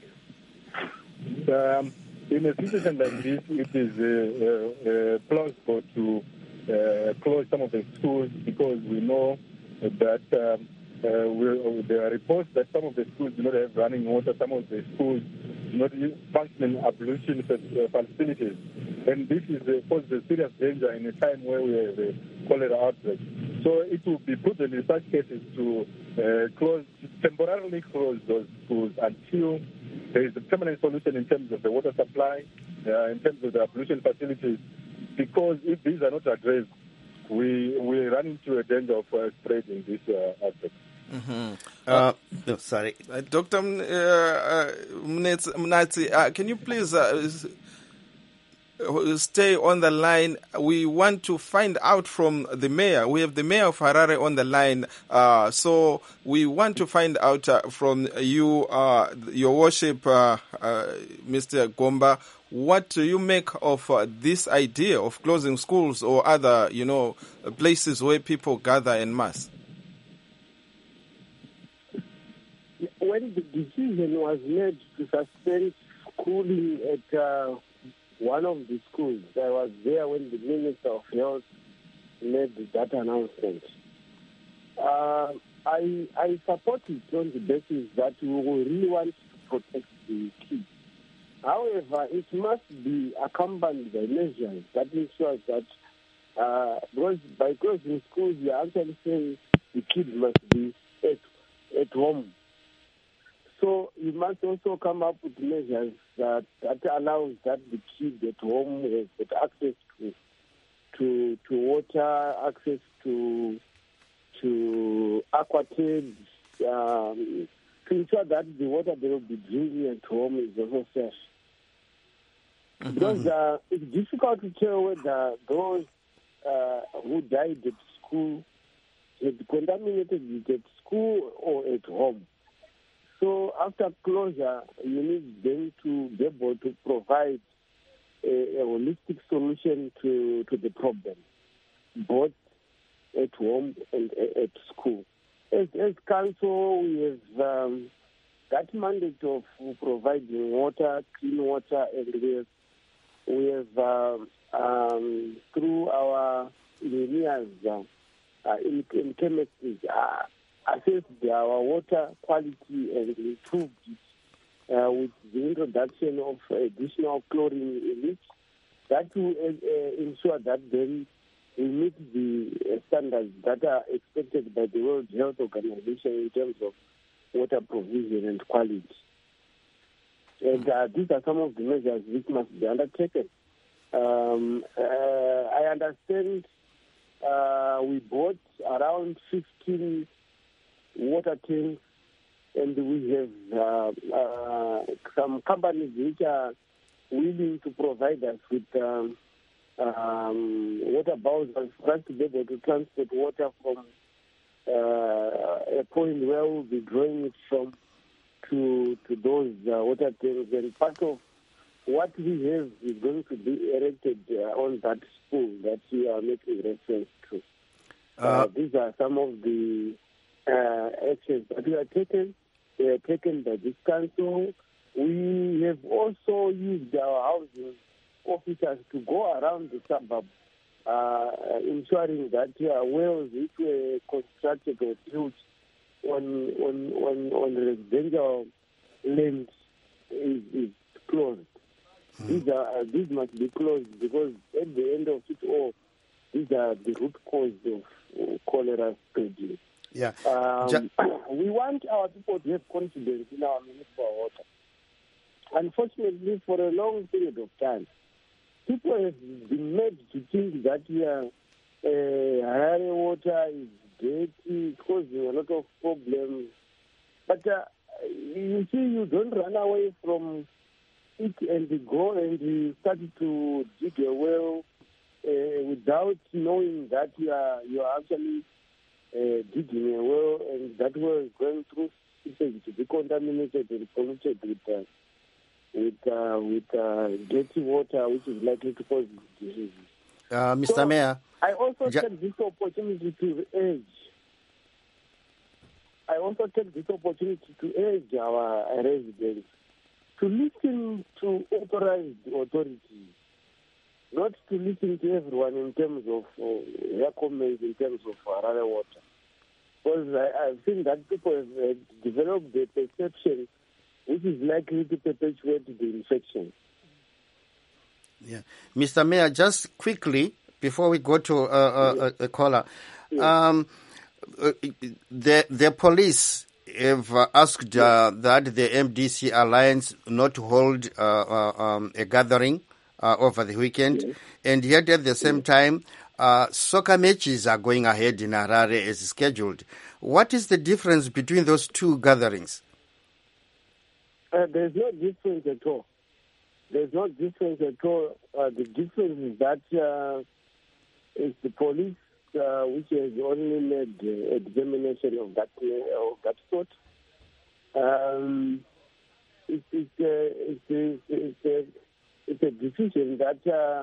Speaker 9: In a situation like this, it is plausible to close some of the schools, because we know that there are reports that some of the schools do not have running water, some of the schools do not function ablution facilities. And this poses a serious danger in a time where we have a cholera outbreak. So it will be prudent in such cases to temporarily close those schools until there is a permanent solution in terms of the water supply, in terms of the ablution facilities, because if these are not addressed, we run into a danger of spreading this outbreak.
Speaker 2: Mm-hmm. Sorry.
Speaker 1: Dr. Mnetsi, can you please stay on the line? We want to find out from the mayor. We have the mayor of Harare on the line. So we want to find out from you, your worship, Mr. Gomba, what do you make of this idea of closing schools or other, places where people gather en masse?
Speaker 3: When the decision was made to suspend schooling at one of the schools, I was there when the Minister of Health made that announcement. I support it on the basis that we really want to protect the kids. However, it must be accompanied by measures that ensures that because by closing schools, we are actually saying the kids must be at home. So you must also come up with measures that allows that the kids at home have access to water, access to aquatabs, to ensure that the water they will be drinking at home is also safe. Mm-hmm. Because it's difficult to tell whether those who died at school had contaminated at school or at home. So after closure, you need them to be able to provide a holistic solution to the problem, both at home and at school. As council, we have that mandate of providing water, clean water, and we have through our engineers in chemistry, assessed our water quality and improved it with the introduction of additional chlorine in it. That will ensure that then we meet the standards that are expected by the World Health Organization in terms of water provision and quality. And these are some of the measures which must be undertaken. I understand we bought around 15 water tanks, and we have some companies which are willing to provide us with water bowsers for us to be able to transport water from a point where we'll be drawing it from to those water tanks. And part of what we have is going to be erected on that spool that we are making reference to. These are some of the actions that we are taken. They are taken by this council. We have also used our housing officers to go around the suburb, ensuring that wells which were constructed or built on residential land is closed. These must be closed because at the end of it all, these are the root cause of cholera spreading.
Speaker 2: Yeah.
Speaker 3: We want our people to have confidence in our municipal water. Unfortunately, for a long period of time, people have been made to think that Harare water is dirty, causing a lot of problems. But you see, you don't run away from it and go and start to dig a well without knowing that you are actually digging a well, and that well is going through sewage to be contaminated and polluted with dirty water, which is likely to cause diseases.
Speaker 2: Mr. Mayor,
Speaker 3: I also take this opportunity to urge our residents to listen to authorized authorities, not to listen to everyone in terms of their comments in terms of Harare water. Because I've seen that people have developed the perception which is likely to perpetuate the infection.
Speaker 2: Yeah. Mr. Mayor, just quickly, before we go to a caller, the police have asked that the MDC Alliance not to hold a gathering over the weekend, yes. And yet at the same time, soccer matches are going ahead in Harare as scheduled. What is the difference between those two gatherings?
Speaker 3: There's no difference at all. There's no difference at all. The difference is that it's the police which has only made examination of that sort. It's a decision that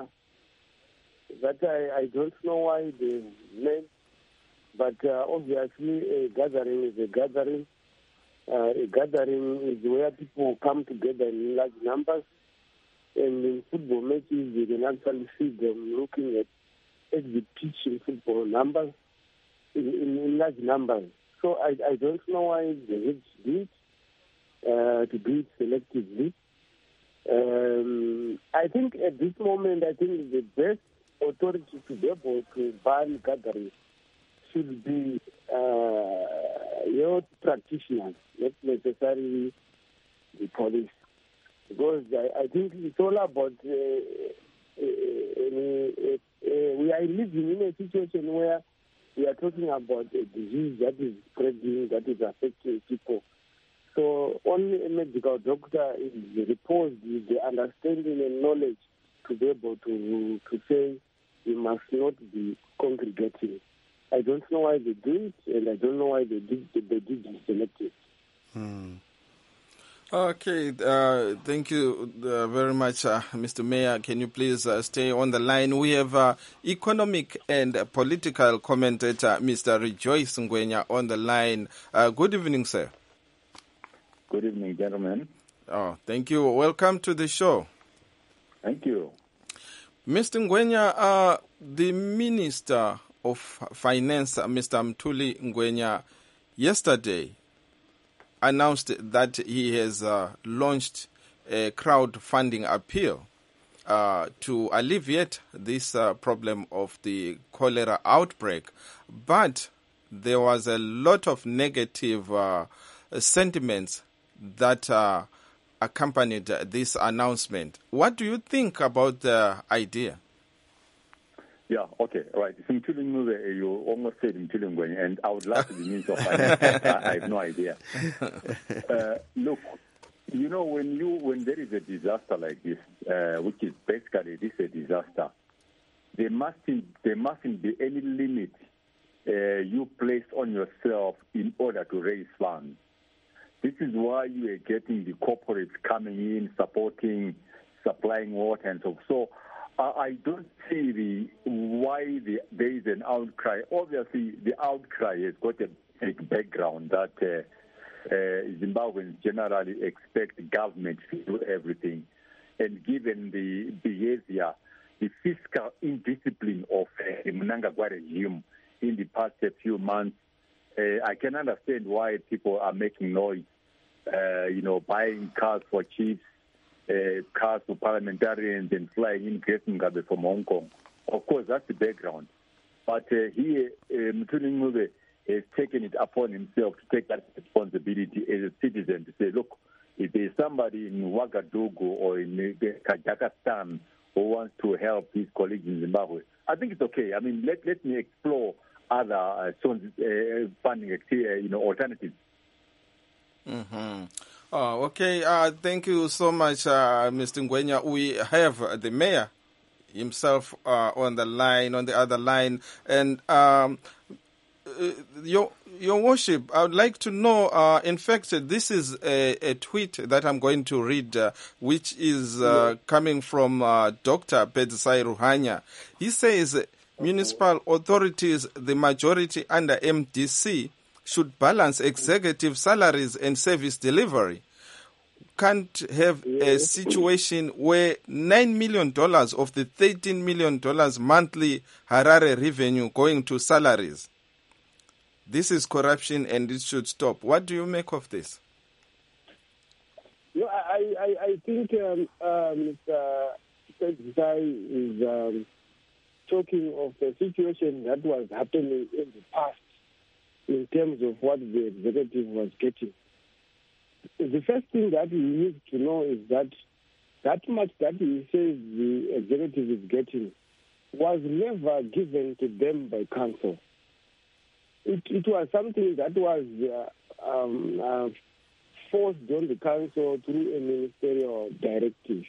Speaker 3: I don't know why they made, but obviously a gathering is a gathering. A gathering is where people come together in large numbers, and in football matches you can actually see them looking at the pitch in football numbers, in large numbers. So I don't know why they had to do it selectively. I think at this moment, the best authority to be able to ban gatherings should be your practitioners, not necessarily the police. Because I think it's all about we are living in a situation where we are talking about a disease that is spreading, that is affecting people. So only a medical doctor is reposed with the understanding and knowledge to be able to say you must not be congregating. I don't know why they do it, and I don't know why they did select it.
Speaker 1: Okay, thank you very much, Mr. Mayor. Can you please stay on the line? We have economic and political commentator, Mr. Rejoice Ngwenya, on the line. Good evening, sir.
Speaker 10: Good evening, gentlemen.
Speaker 1: Oh, thank you. Welcome to the show.
Speaker 10: Thank you.
Speaker 1: Mr. Ngwenya, the Minister of Finance, Mr. Mthuli Ngwenya, yesterday announced that he has launched a crowdfunding appeal to alleviate this problem of the cholera outbreak. But there was a lot of negative sentiments that accompanied this announcement. What do you think about the idea?
Speaker 10: Yeah, okay, right. You almost said Mthuli Ngwenya, and I would like to be Minister of Finance. I have no idea. Look, you know, when there is a disaster like this, which is basically a disaster, there mustn't be any limit you placed on yourself in order to raise funds. This is why you are getting the corporates coming in, supporting, supplying water and so forth. So I don't see why there is an outcry. Obviously, the outcry has got a big background that Zimbabweans generally expect government to do everything. And given the behavior, the fiscal indiscipline of the Mnangagwa regime in the past few months, I can understand why people are making noise, buying cars for chiefs, cars for parliamentarians, and flying in Grace Mugabe from Hong Kong. Of course, that's the background. But here, Mthuli Ncube has taken it upon himself to take that responsibility as a citizen to say, look, if there's somebody in Ouagadougou or in Kazakhstan who wants to help his colleagues in Zimbabwe, I think it's okay. I mean, let me explore other funding alternatives.
Speaker 1: Mm-hmm. Oh, okay. Thank you so much, Mr. Ngwenya. We have the mayor himself on the other line, and Your Worship, I would like to know, in fact, this is a tweet that I'm going to read, which is coming from Dr. Pedzisai Ruhanya. He says, municipal authorities, the majority under MDC, should balance executive salaries and service delivery. Can't have a situation where $9 million of the $13 million monthly Harare revenue going to salaries. This is corruption and it should stop. What do you make of this?
Speaker 3: I think Mr. Pedzisai is talking of a situation that was happening in the past in terms of what the executive was getting. The first thing that we need to know is that much that he says the executive is getting was never given to them by council. It was something that was forced on the council through a ministerial directive.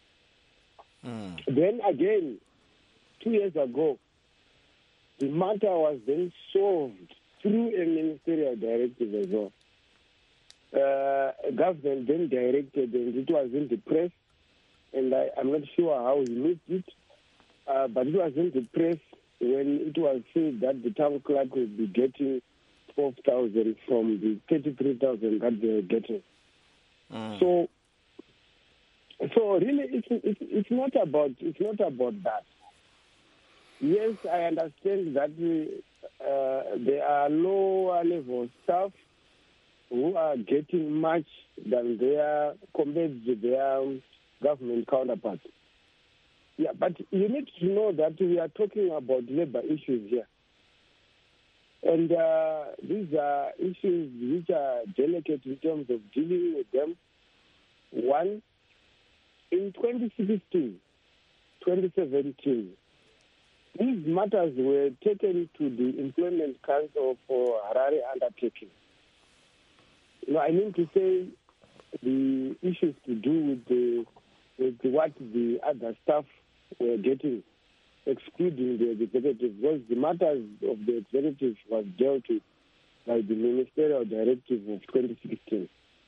Speaker 3: Then again, 2 years ago, the matter was then solved through a ministerial directive as well. Government then directed, and it was in the press, and I'm not sure how he missed it, but it was in the press when it was said that the town clerk would be getting 12,000 from the 33,000 that they were getting. So really, it's not about that. Yes, I understand that there are lower level staff who are getting much than compared to their government counterparts. Yeah, but you need to know that we are talking about labor issues here. And these are issues which are delicate in terms of dealing with them. One, in 2016, 2017, these matters were taken to the Employment Council for Harare undertaking. I mean to say the issues to do with what the other staff were getting, excluding the executive, because the matters of the executive was dealt with by the ministerial directive of 2016.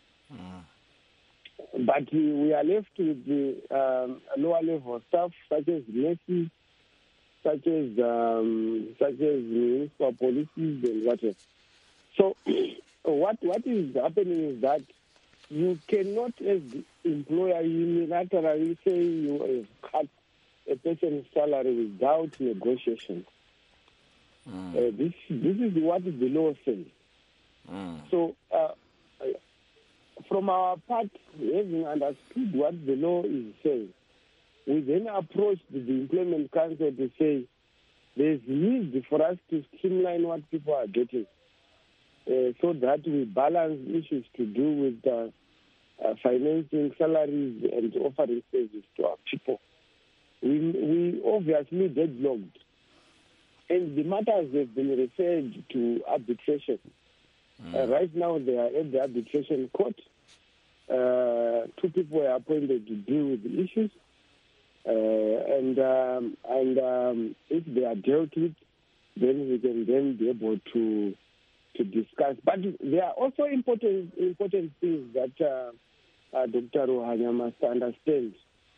Speaker 3: But we are left with the lower level staff, such as nurses, such as municipal policies and whatever. So what is happening is that you cannot, as the employer, unilaterally say you have cut a person's salary without negotiation. This is what the law says. So from our part, having understood what the law is saying, we then approached the Employment Council to say there's need for us to streamline what people are getting so that we balance issues to do with financing salaries and offering services to our people. We obviously deadlocked, and the matters have been referred to arbitration. Right now, they are at the arbitration court. 2 people were appointed to deal with the issues, and if they are dealt with, then we can then be able to discuss. But there are also important things that Dr. Ruhanya must understand.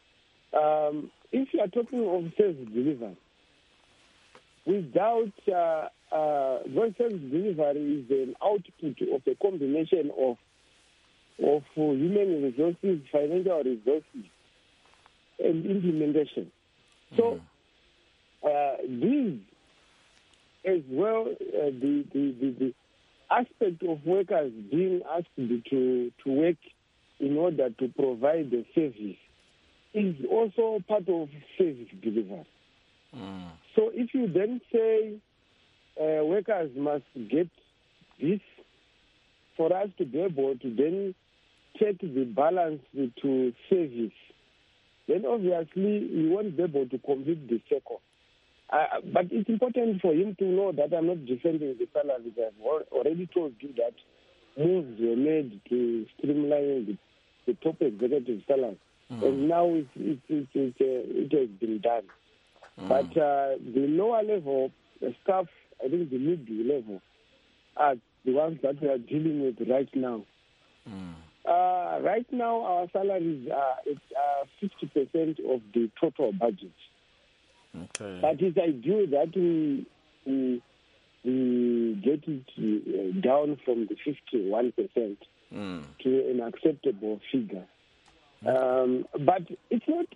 Speaker 3: If you are talking of service delivery, without service delivery is an output of a combination of human resources, financial resources, and implementation. So these, as well, the aspect of workers being asked to work in order to provide the service is also part of service delivery. So if you then say workers must get this for us to be able to then take the balance to service, then obviously we won't be able to complete the circle. But it's important for him to know that I'm not defending the salaries. I've already told you that moves were made to streamline the top executive salary, and now it has been done. But the lower level staff, I think the mid-level, are the ones that we are dealing with right now. Right now, our salaries are at 50% of the total budget.
Speaker 1: Okay.
Speaker 3: But it's ideal that we get it down from the 51% to an acceptable figure. But it's not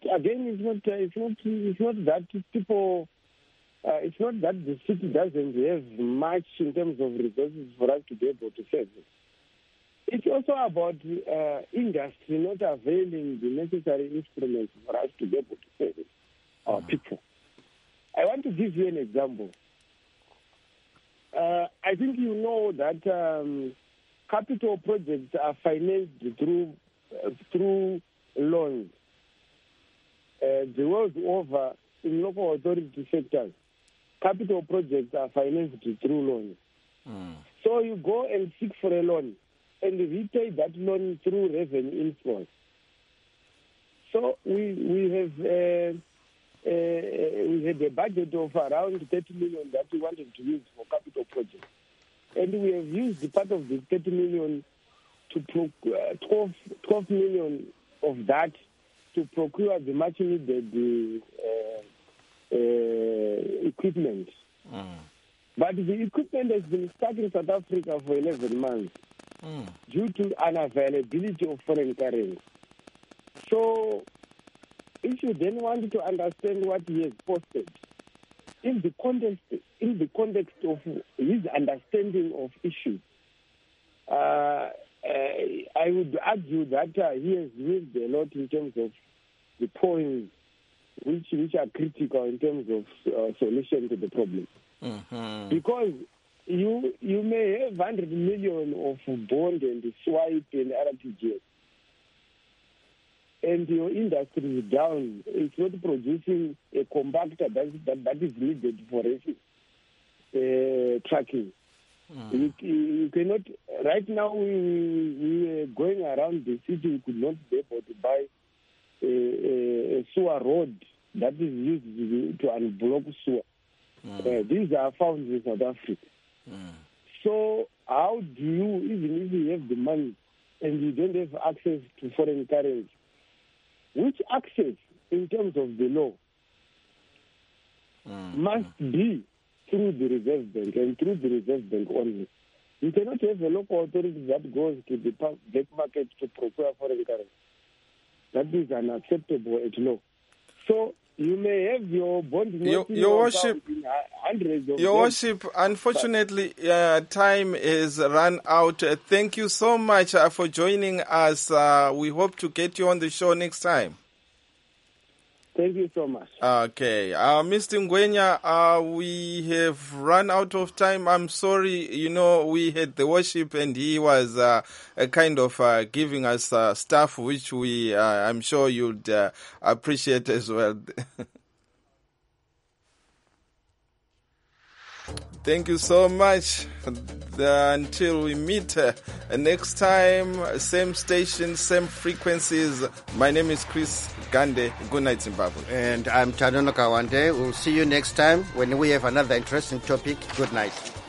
Speaker 3: that people. It's not that the city doesn't have much in terms of resources for us to be able to serve it. It's also about industry not availing the necessary instruments for us to be able to serve our people. I want to give you an example. I think you know that capital projects are financed through loans. The world over, in local authority sectors, capital projects are financed through loans. So you go and seek for a loan and repay that loan through revenue inflows. So we had a budget of around 30 million that we wanted to use for capital projects. And we have used part of the 30 million to 12 million of that to procure the much needed equipment. But the equipment has been stuck in South Africa for 11 months due to unavailability of foreign currency. So if you then want to understand what he has posted, in the context of his understanding of issues, I would argue that he has missed a lot in terms of the points which are critical in terms of solution to the problem. Because you may have 100 million of bond and swipe and RTGS, and your industry is down. It's not producing a compactor that is needed for tracking. You cannot. Right now, we are going around the city. We could not be able to buy a sewer road that is used to unblock sewer. These are found in South Africa. So how do you, even if you have the money and you don't have access to foreign currency, which access in terms of the law must be through the Reserve Bank and through the Reserve Bank only. You cannot have a local authority that goes to the black market to procure foreign currency. That is unacceptable at law. So you may have your bond
Speaker 1: Your Worship, Your Worship, unfortunately, time is run out. Thank you so much for joining us. We hope to get you on the show next time.
Speaker 3: Thank you so much.
Speaker 1: Okay. Mr. Ngwenya, we have run out of time. I'm sorry, we had the worship and he was kind of giving us stuff which I'm sure you'd appreciate as well. Thank you so much. Until we meet next time, same station, same frequencies. My name is Chris Gande. Good night, Zimbabwe.
Speaker 2: And I'm Tanono Kawande. We'll see you next time when we have another interesting topic. Good night.